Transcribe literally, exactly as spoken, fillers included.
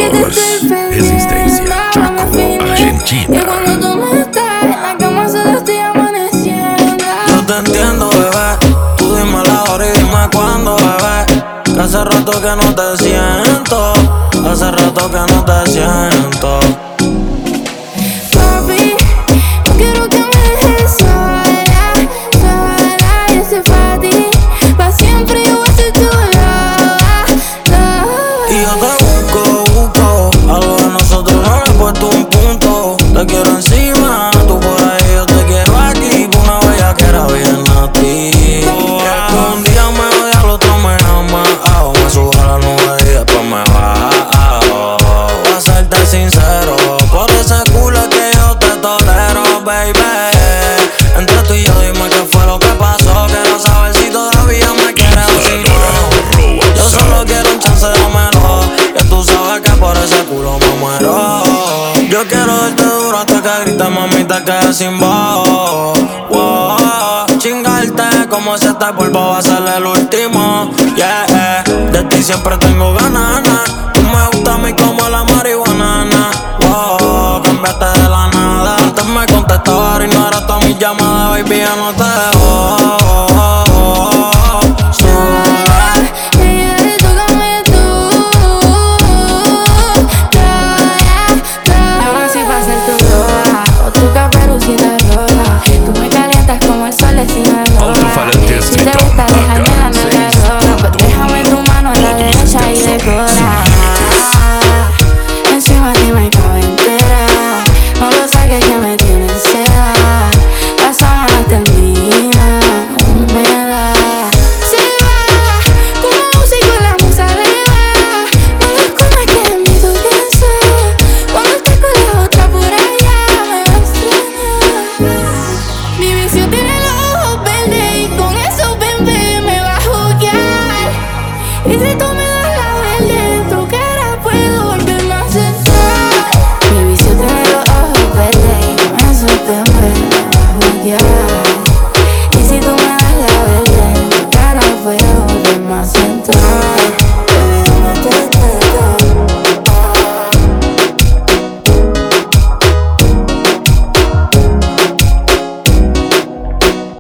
Todos, Resistencia, Chaco, Argentina. Y cuando tú no estás, en la cama solo estoy amaneciendo. Yo te entiendo, bebé. Tú dime la hora y dime cuándo, bebé. Que hace rato que no te siento. Hace rato que no te siento. Papi, no quiero que me dejes sola, sola. Y ese pa' ti, pa' siempre yo voy a ser tu loba, loba. Y yo te busco, busco. Algo de nosotros no le he puesto un punto. Te quiero encima, tú por ahí, yo te quiero aquí. Por una bella que era bien a ti. Un día me odia, al otro me ama. Me subo a la nube y después me bajo. Pa' serte sincero, por ese culo es que yo te tolero, baby. Entre tú y yo dime qué fue lo que pasó. Quiero saber si todavía me quieres o si no. Yo solo quiero un chance, dámelo. Que tú sabes que por ese culo me muero. Yo quiero darte duro hasta que grites, mami, te quedes sin voz. Wow. Chingarte como si este polvo va a ser el último. Yeah, de ti siempre tengo ganas. Tú me gusta a mí como la marihuana. Wow, cambiaste de la nada. Antes me contestabas y no era toda mi llamada. Baby, ya no te dejo. Tú me calientas como el sol de Sinaloa. Alto-falante Si te escritor